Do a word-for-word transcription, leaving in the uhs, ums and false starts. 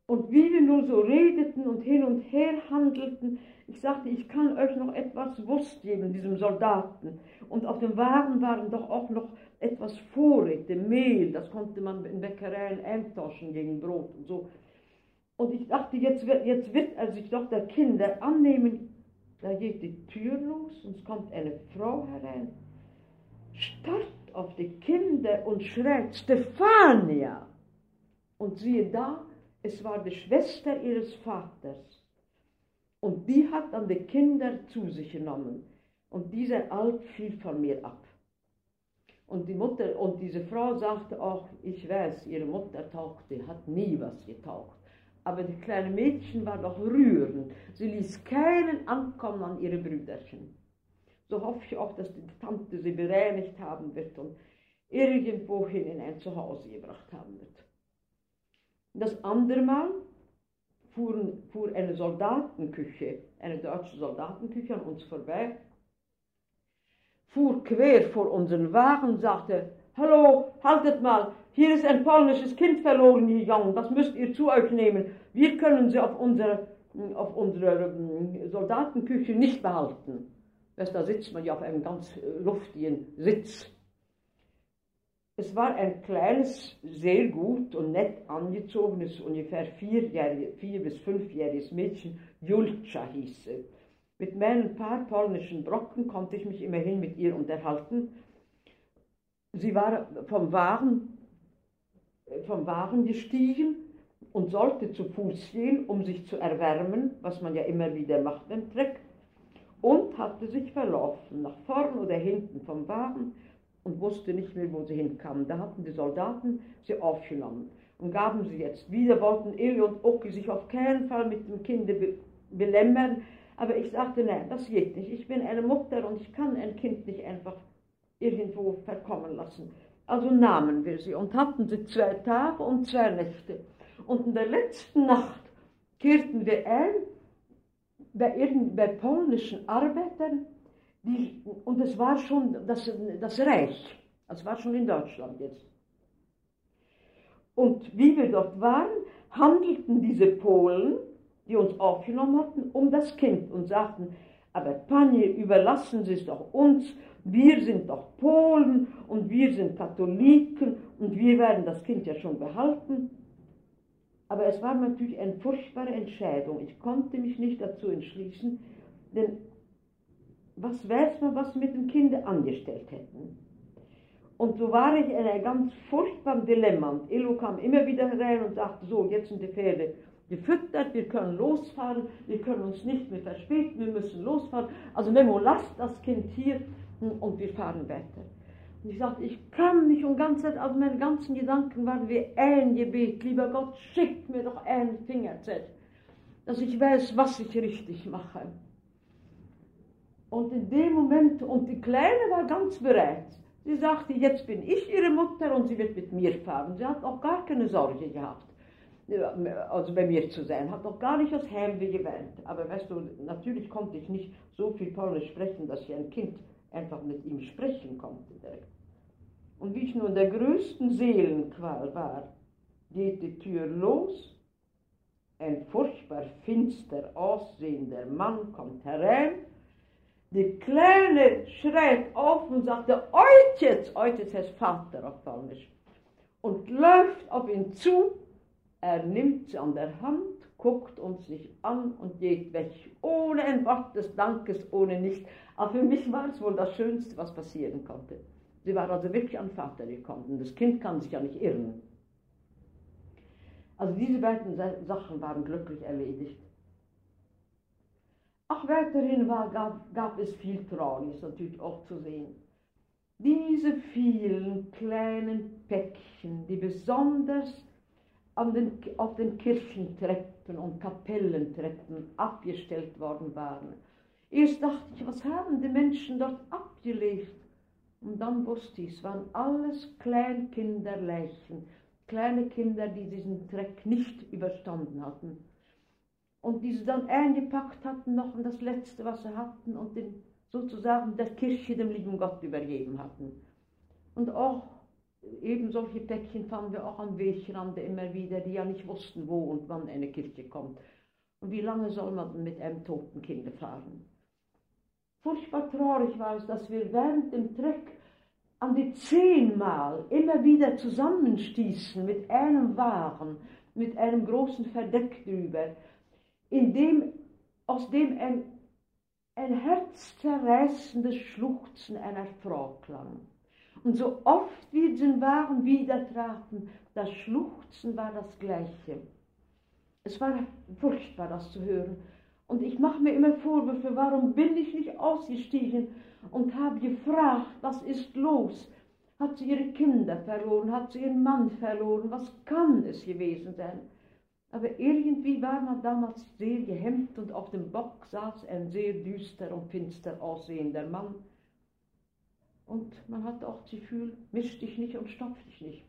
Und wie wir nun so redeten und hin und her handelten, ich sagte, ich kann euch noch etwas Wurst geben, diesem Soldaten. Und auf dem Wagen waren doch auch noch etwas Vorräte, Mehl, das konnte man in Bäckereien eintauschen gegen Brot und so. Und ich dachte, jetzt wird, jetzt wird er sich doch der Kinder annehmen. Da geht die Tür los und es kommt eine Frau herein, starrt auf die Kinder und schreit, Stefania! Und siehe da, es war die Schwester ihres Vaters. Und die hat dann die Kinder zu sich genommen. Und dieser Alp fiel von mir ab. Und die Mutter, und diese Frau sagte auch, ich weiß, ihre Mutter tauchte, hat nie was getaucht. Aber die kleine Mädchen war doch rührend. Sie ließ keinen ankommen an ihre Brüderchen. So hoffe ich auch, dass die Tante sie bereinigt haben wird und irgendwohin in ein Zuhause gebracht haben wird. Das andere Mal fuhren, fuhr eine Soldatenküche, eine deutsche Soldatenküche an uns vorbei, fuhr quer vor unseren Wagen und sagte, hallo, haltet mal, hier ist ein polnisches Kind verloren gegangen, das müsst ihr zu euch nehmen. Wir können sie auf unserer auf unsere Soldatenküche nicht behalten. Da sitzt man ja auf einem ganz luftigen Sitz. Es war ein kleines, sehr gut und nett angezogenes, ungefähr vierjährig, vier- bis fünfjähriges Mädchen, Julcia hieß sie. Mit meinen paar polnischen Brocken konnte ich mich immerhin mit ihr unterhalten. Sie war vom Wagen, vom Wagen gestiegen und sollte zu Fuß gehen, um sich zu erwärmen, was man ja immer wieder macht beim Treck, und hatte sich verlaufen, nach vorn oder hinten vom Wagen, und wusste nicht mehr, wo sie hinkam. Da hatten die Soldaten sie aufgenommen und gaben sie jetzt wieder, wollten Ilja und Oki sich auf keinen Fall mit dem Kind be belämmern, aber ich sagte, nein, das geht nicht. Ich bin eine Mutter und ich kann ein Kind nicht einfach irgendwo verkommen lassen. Also nahmen wir sie und hatten sie zwei Tage und zwei Nächte. Und in der letzten Nacht kehrten wir ein bei, bei polnischen Arbeitern, die, und es war schon das, das Reich, es war schon in Deutschland jetzt. Und wie wir dort waren, handelten diese Polen, die uns aufgenommen hatten, um das Kind und sagten, aber Panie, überlassen Sie es doch uns, wir sind doch Polen und wir sind Katholiken und wir werden das Kind ja schon behalten. Aber es war natürlich eine furchtbare Entscheidung. Ich konnte mich nicht dazu entschließen, denn was weiß man, was mit dem Kind angestellt hätten. Und so war ich in einem ganz furchtbaren Dilemma. Und Illo kam immer wieder herein und sagte, so, jetzt sind die Pferde gefüttert, wir können losfahren, wir können uns nicht mehr verspäten, wir müssen losfahren. Also Memo, lasst das Kind hier und wir fahren weiter. Und ich sagte, ich kann nicht und ganz Zeit, also meine ganzen Gedanken waren wie ein Gebet, lieber Gott, schick mir doch einen Fingerzeig, dass ich weiß, was ich richtig mache. Und in dem Moment, und die Kleine war ganz bereit. Sie sagte, jetzt bin ich ihre Mutter und sie wird mit mir fahren. Sie hat auch gar keine Sorge gehabt, also bei mir zu sein, hat auch gar nicht aus Heimweh geweint. Aber weißt du, natürlich konnte ich nicht so viel Polnisch sprechen, dass ich ein Kind einfach mit ihm sprechen konnte direkt. Und wie ich nun in der größten Seelenqual war, geht die Tür los, ein furchtbar finster aussehender Mann kommt herein, die Kleine schreit auf und sagte, Ojciec, Ojciec heißt Vater auf Polnisch, und läuft auf ihn zu. Er nimmt sie an der Hand, guckt uns nicht an und geht weg, ohne ein Wort des Dankes, ohne nichts. Aber für mich war es wohl das Schönste, was passieren konnte. Sie war also wirklich an Vater gekommen. Das Kind kann sich ja nicht irren. Also diese beiden Sachen waren glücklich erledigt. Ach, weiterhin war, gab, gab es viel Trauriges natürlich auch zu sehen. Diese vielen kleinen Päckchen, die besonders an den, auf den Kirchentreppen und Kapellentreppen abgestellt worden waren. Erst dachte ich, was haben die Menschen dort abgelegt? Und dann wusste ich, es waren alles Kleinkinderleichen, kleine Kinder, die diesen Treck nicht überstanden hatten. Und die sie dann eingepackt hatten noch in das Letzte, was sie hatten, und den, sozusagen der Kirche, dem lieben Gott, übergeben hatten. Und auch eben solche Päckchen fanden wir auch am Wegrande immer wieder, die ja nicht wussten, wo und wann eine Kirche kommt. Und wie lange soll man mit einem toten Kind fahren? Furchtbar traurig war es, dass wir während dem Trek an die zehnmal immer wieder zusammenstießen mit einem Wagen, mit einem großen Verdeck drüber, in dem, aus dem ein, ein herzzerreißendes Schluchzen einer Frau klang. Und so oft wir den Wagen wieder traten, das Schluchzen war das Gleiche. Es war furchtbar, das zu hören. Und ich mache mir immer Vorwürfe, warum bin ich nicht ausgestiegen und habe gefragt, was ist los? Hat sie ihre Kinder verloren? Hat sie ihren Mann verloren? Was kann es gewesen sein? Aber irgendwie war man damals sehr gehemmt und auf dem Bock saß ein sehr düster und finster aussehender Mann. Und man hatte auch das Gefühl, misch dich nicht und stopf dich nicht.